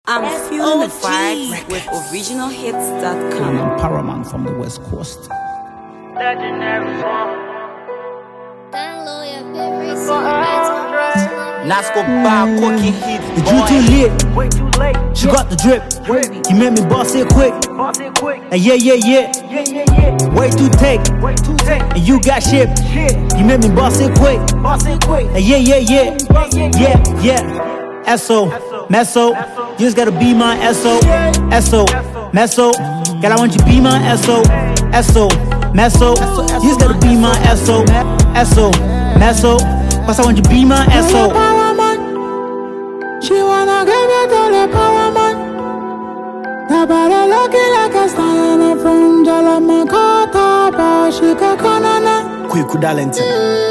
I'm feeling the vibes with originalhits.com. I'm Paramount from the West Coast. Legendary song. Nasco bar cooking hit. The drew too lit. Way too late. She got the drip. You made me boss it quick. Boss it quick. And yeah. Way too take. Way too take. And you got shipped. Shit. You made me boss it quick. Boss it quick. And yeah. Esso, Meso, you just gotta be my Esso, Meso, girl I want you be my Esso, Meso, you just gotta be my Esso, Meso, cause I want you be my Esso. She wanna give it to the power man. The body looking like a star from Jalamakota, but she could conana. Quick Darlington.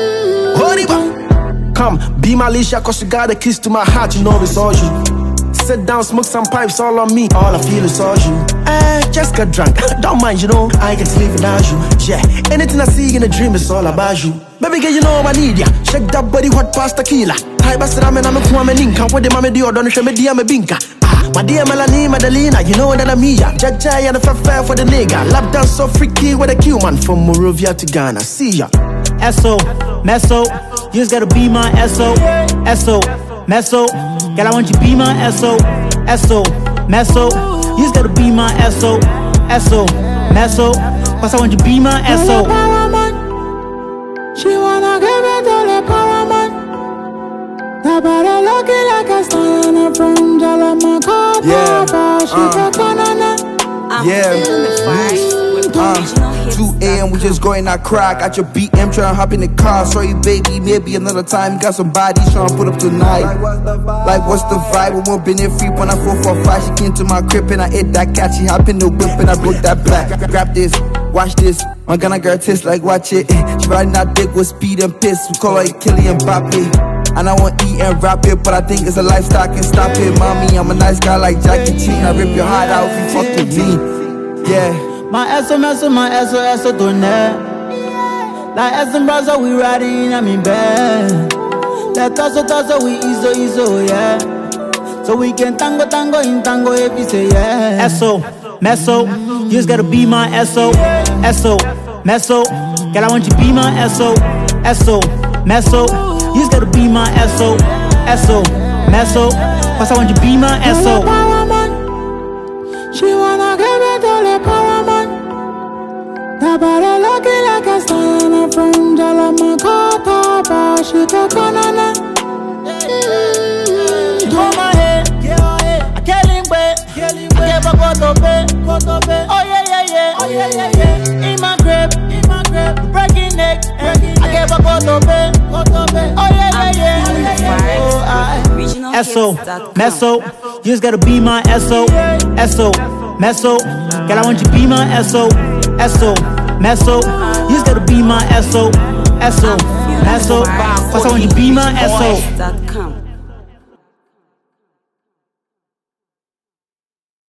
Come, be my Alicia, cause you got a kiss to my heart, you know it's all you. Sit down, smoke some pipes, all on me, all I feel is all you. Just got drunk, don't mind, you know, I can sleep without you. Yeah, anything I see in a dream, it's all about you. Baby girl, you know I need ya. Shake that body, hot pasta killer. Thai bastard, I'm a kwame ninka. What the mama do, don't show me dear me binka. My dear Melanie Madalena, you know that I'm Mia. Jaja and the fair for the nigga. Lap dance so freaky with a Cuban from Morovia to Ghana. See ya. Esso, Meso, you just gotta be my Esso, Meso, girl I want you be my Esso, Meso, you just gotta be my Esso, Meso, cause I want you be my Esso. She wanna give it to the power man. The body looking like a star from Jalamakota, but she could conana. I'm feeling the vibes with originalhits.com. 2 a.m. we just going out crack. At your BM tryna hop in the car. Sorry baby, maybe another time. Got some bodies tryna put up tonight. Like what's the vibe? We won't been in free when I 445. She came to my crib and I ate that cat. She hop in the whip and I broke that black. Grab this, watch this. My Ghana girl taste like watch it. She riding that dick with speed and piss. We call her Kylian Mbappe. And I want eat and rap it, but I think it's a lifestyle, can't stop it. Mommy, I'm a nice guy like Jackie Chan. I rip your heart out if you fuck with me. Yeah. My Esso, tonight. Like Esso, brother, we riding in my bed. Let us, we easy, yeah. So we can tango in tango if you say yeah. Esso, Meso, you just gotta be my Esso, Meso, girl I want you be my Esso, Meso. You just gotta be my Esso, Meso, cause I want you be my Esso. She wanna give it to the power man. The body looking like a star from Jalamakota, but she could conana. She hold my head, I can't lean back, I gave her go to bed. Oh yeah. In my crib, breaking neck, I gave her go to bed. Oh yeah. Esso, Meso, you just gotta be my Esso, Meso, girl I want you be my Esso, Meso, you just gotta be my Esso, Meso, cause I want you be my Esso.